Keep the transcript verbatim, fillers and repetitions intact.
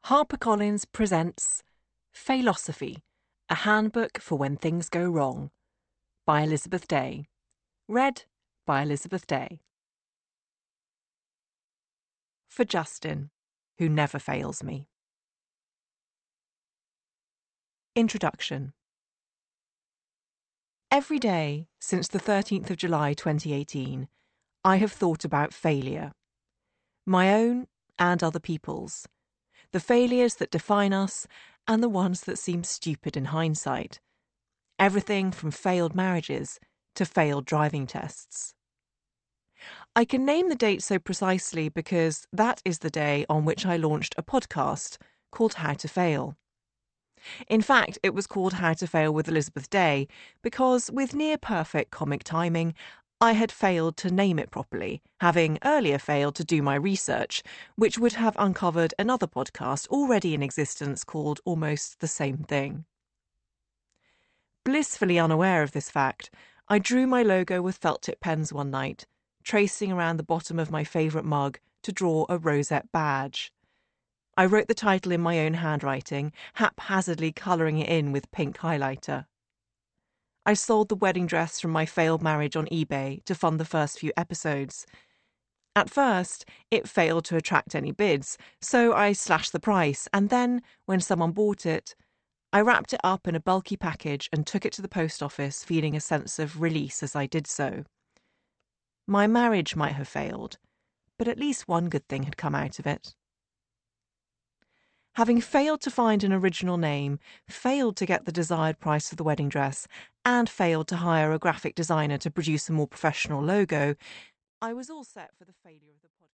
HarperCollins presents Failosophy, a handbook for when things go wrong, by Elizabeth Day. Read by Elizabeth Day. For Justin, who never fails me. Introduction. Every day since the thirteenth of July twenty eighteen, I have thought about failure. My own and other people's. The failures that define us and the ones that seem stupid in hindsight. Everything from failed marriages to failed driving tests. I can name the date so precisely because that is the day on which I launched a podcast called How to Fail. In fact, it was called How to Fail with Elizabeth Day because, with near-perfect comic timing, I had failed to name it properly, having earlier failed to do my research, which would have uncovered another podcast already in existence called almost the same thing. Blissfully unaware of this fact, I drew my logo with felt-tip pens one night, tracing around the bottom of my favourite mug to draw a rosette badge. I wrote the title in my own handwriting, haphazardly colouring it in with pink highlighter. I sold the wedding dress from my failed marriage on eBay to fund the first few episodes. At first, it failed to attract any bids, so I slashed the price, and then, when someone bought it, I wrapped it up in a bulky package and took it to the post office, feeling a sense of release as I did so. My marriage might have failed, but at least one good thing had come out of it. Having failed to find an original name, failed to get the desired price for the wedding dress, and failed to hire a graphic designer to produce a more professional logo, I was all set for the failure of the podcast.